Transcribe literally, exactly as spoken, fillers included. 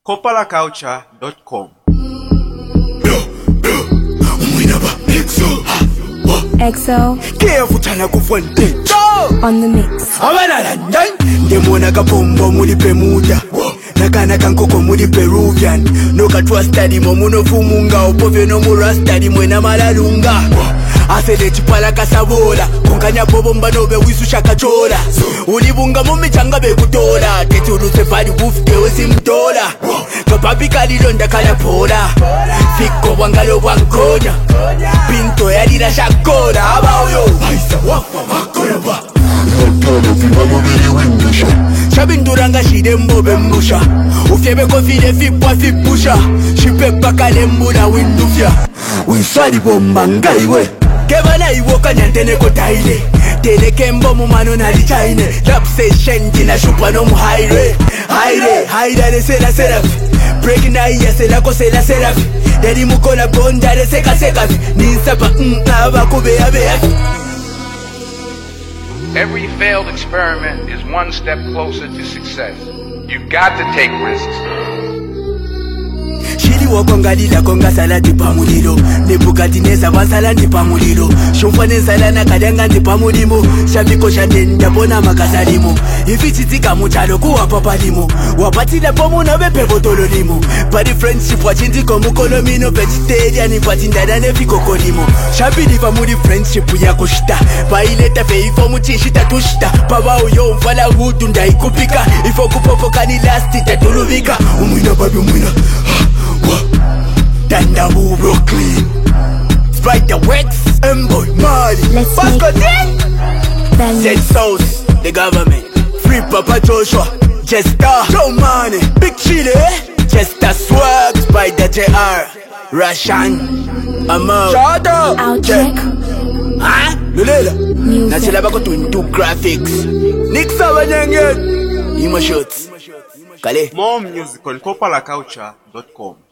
Kopala Culture dot com. Exo on the mix. Ndemona kapombo muri Bermuda nakana kankoko muri Peruvian nokatwa study momuno fumunga opove no murastadi mwena malalunga asele chipala kasabola konganya bobo mbanobe wisu shakachola ulibunga mumichanga bekutola tetuluse fadi wufte wesimtola kapapi kalilonda kalapola fiko wangalo wankonya pinto yalira shakola abayo aisa wafa wakola Shabinduranga shidembo bembusha Ufyebe kofide fipwa fipusha Shipepa kalembula windufya Winsari bomba ngaiwe Kebana iwoka nyantene kotaile Tene kembo mumano nali chaine Rap session jina shupa no muhaire Haire, haire de sela serafi Breaking na iya sela ko sela serafi Dedi mukola bonda de seka sekafi Ninsapa mkaba kube ya beafi. Every failed experiment is one step closer to success. You've got to take risks. Shili wakongalila konga salati pamulilo Nebukati neza wasalandi pamulilo Shumfa nezalana kadanga ndi pamulimo Shabiko shatenda bona makasarimo Ifichitika mutalo kuwa papalimo Wapatila pomu na bepe botolo limo Pari friendship wachindiko mukolomino Vegetarian ipatindada nefiko kolimo Shabili pamuli friendship ya kushita Paileta fe ifo muchishita tushita Pawa uyo mfala hutu ndaikupika Ifo kupopoka ni lasti tatuluvika Umwina babi umwina Dandabu Brooklyn Spider Wex Emboy Mali Let's Pasco make Zed Sauce The government Free Papa Joshua Jester Joe Money Big Chile Jester Swag Spider J R Rashan Amar Shout out Outcheck Ah Lulela Music. Nasila bako twenty-two graphics Nixa Wanyangen Ima shots Kale More music on Kopala Culture dot com.